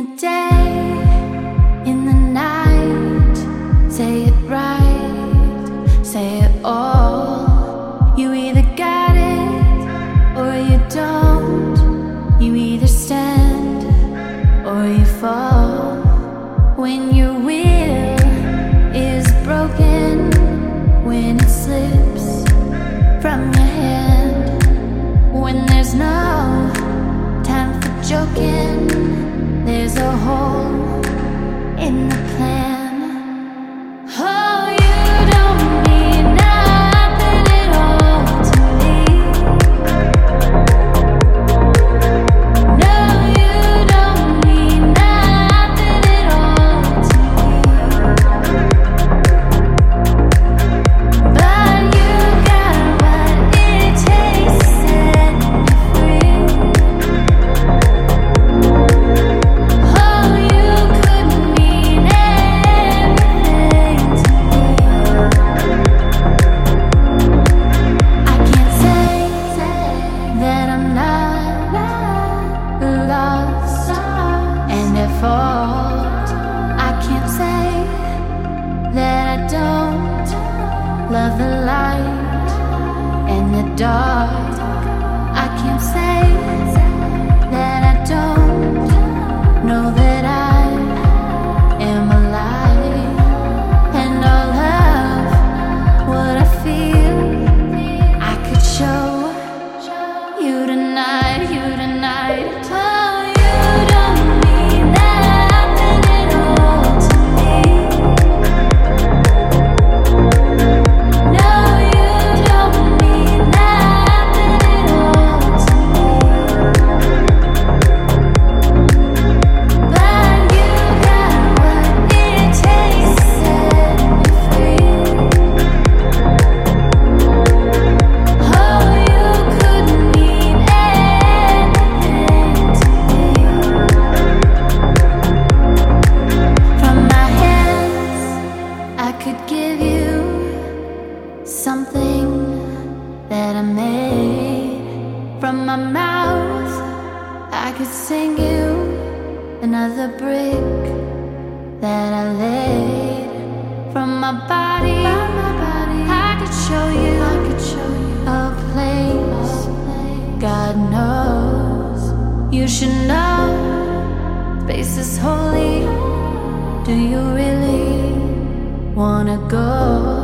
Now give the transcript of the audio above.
the day, in the night, say it right, say it all. You either got it or you don't. You either stand or you fall. When your will is broken, when it slips from your hand, when there's no time for joking, there's a hole in the plan. Oh, you don't mean nothing at all to me. No, you don't mean nothing at all to me. But you got what it takes to set me free. Oh, you could mean everything to me. I can't say that I'm not lost and at fault. I can't say that I don't love the light and the dark. I can't say that I don't know that I am alive. And all of what I feel, I could show you tonight, you tonight. Oh, you don't mean nothing at all to me. No, you don't mean nothing at all to me. But you got what it takes to set me free. Oh, you could mean anything to me. From my hands, I could give you something that I made. From my mouth, I could sing you another brick that I laid. From my body, I could show you a place God knows you should know. Space is holy. Do you really wanna go?